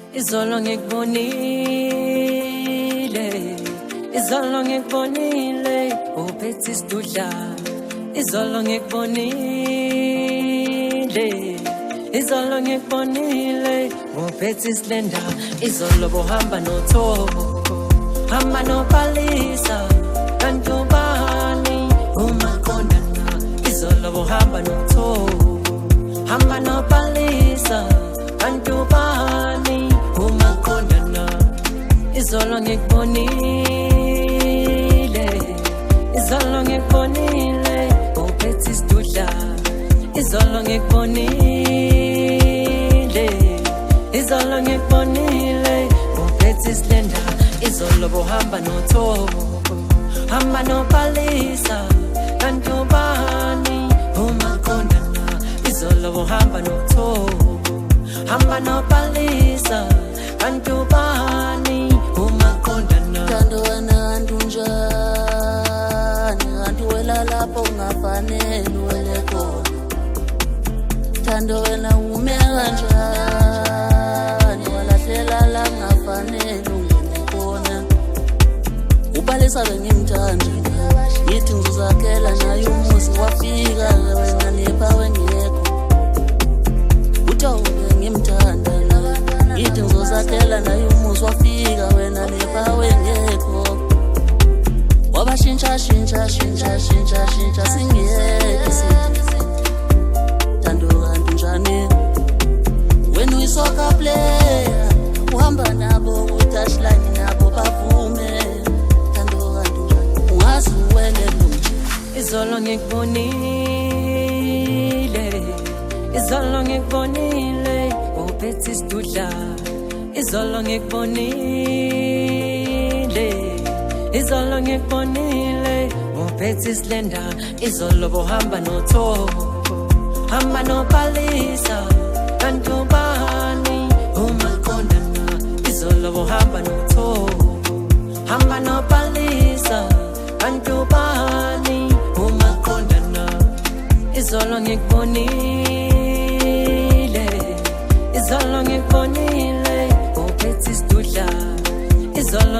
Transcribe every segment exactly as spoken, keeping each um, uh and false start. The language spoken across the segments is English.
Izolo ngikubonile, izolo ngikubonile, uphethe isidudla. Izolo ngikubonile, izolo ngikubonile, uphethe isilenda. Izolo bohamba noThobo, hamba noPalisa, kanti ubani uMaqondana. Izolo bohamba noThobo, hamba noPalisa, kanti ubani uMaqondana. Izolo ngikubonile, izolo ngikubonile, uphethe isidudla. Izolo ngikubonile, izolo ngikubonile, uphethe isilenda. Izolo bohamba noThobo, hamba noPalisa, kanti ubani uMaqondana. Izolo bohamba noThobo, hamba noPalisa, kanti ubani uMaqondana. Thando wena kantunjani, kanti wela lapho ungafanele uwele khona. Thando wena ume kanjani, walahlela la kungafanele ungene khona. uPalisa bengimthanda, ngithi ngizozakhela naye umuzi, wafika wena nepha wengekho. uThobo bengimthanda, ngithi ngizozakhela naye umuzi, wafika wena nepha wengekho. Wabashintsha shintsha shintsha shintsha shintsha singeke sithi Thando kantunjani, when we soccer player uhamba nabo ku-touchline nabo bavume. Thando kantunjani, ungazi wena lunje. Izolo ngikubonile, izolo ngikubonile, uphethe isidudla. Izolo ngikubonile, izolo ngikubonile, uphethe isilenda. Izolo bohamba noThobo, hamba noPalisa, kanti ubani uMaqondana. Izolo bohamba noThobo, hamba noPalisa, kanti ubani uMaqondana. Izolo ngikubonile, izolo ngikubonile, uphethe isidudla. Izolo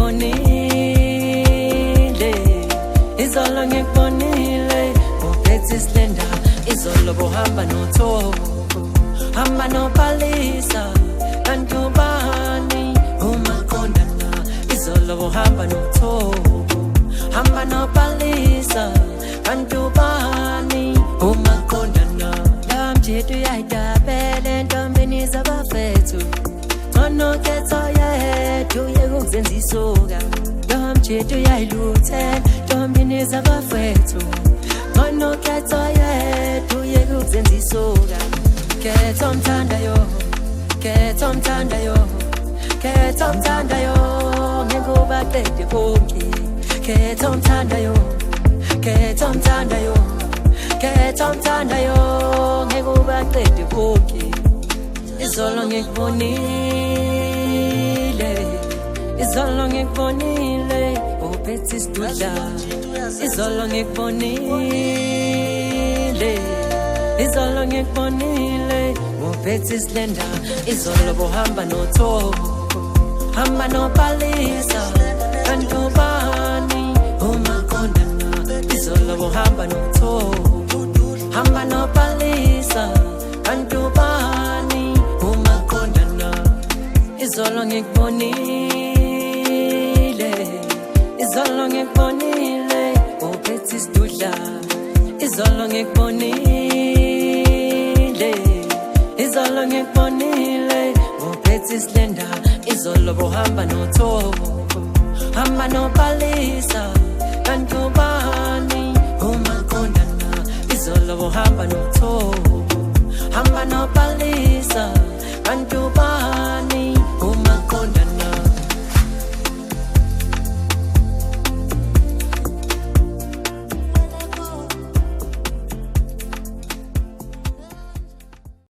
ngikubonile, izolo ngikubonile, uphethe isilenda. Izolo bohamba noThobo, hamba noPalisa, kanti ubani uMaqondana. Izolo bohamba noThobo, hamba noPalisa, kanti ubani uMaqondana. Lamjetu yayidabele entombeni zabafethu, onokhetho yethu yekuzenza isoka. Lamjetu yayiluthe entombeni zabafethu, onokhetho yethu yekuzenza isoka. Khetha omthandayo, khetha omthandayo, khetha omthandayo, ngeke ubaqede bonke. Khetha omthandayo, khetha omthandayo, khetha omthandayo, ngeke ubaqede bonke. Izolo ngikubonile, izolo ngikubonile, uphethe isidudla. Izolo ngikubonile, izolo ngikubonile, uphethe isilenda. Izolo bohamba noThobo, hamba noPalisa, kanti ubani uMaqondana. Izolo bohamba noThobo, hamba noPalisa, kanti ubani uMaqondana. Izolo ngikubonile, izolo ngikubonile, uphethe isidudla. Izolo ngikubonile, izolo ngikubonile, uphethe isilenda. Izolo bohamba noThobo, hamba noPalisa, kanti ubani uMaqondana. Izolo bohamba noThobo, hamba noPalisa, kanti